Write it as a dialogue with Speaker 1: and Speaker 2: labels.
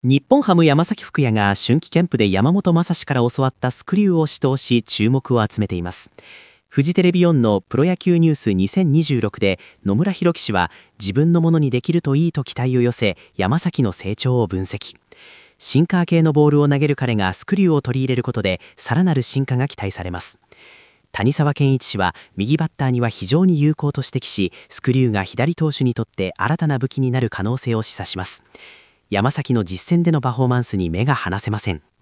Speaker 1: 日本ハム山崎福也が春季キャンプで山本昌氏から教わったスクリューを指導し注目を集めています。フジテレビ4のプロ野球ニュース2026で野村弘樹氏は自分のものにできるといいと期待を寄せ、山崎の成長を分析。シンカー系のボールを投げる彼がスクリューを取り入れることでさらなる進化が期待されます。谷沢健一氏は右バッターには非常に有効と指摘し、スクリューが左投手にとって新たな武器になる可能性を示唆します。山崎の実戦でのパフォーマンスに目が離せません。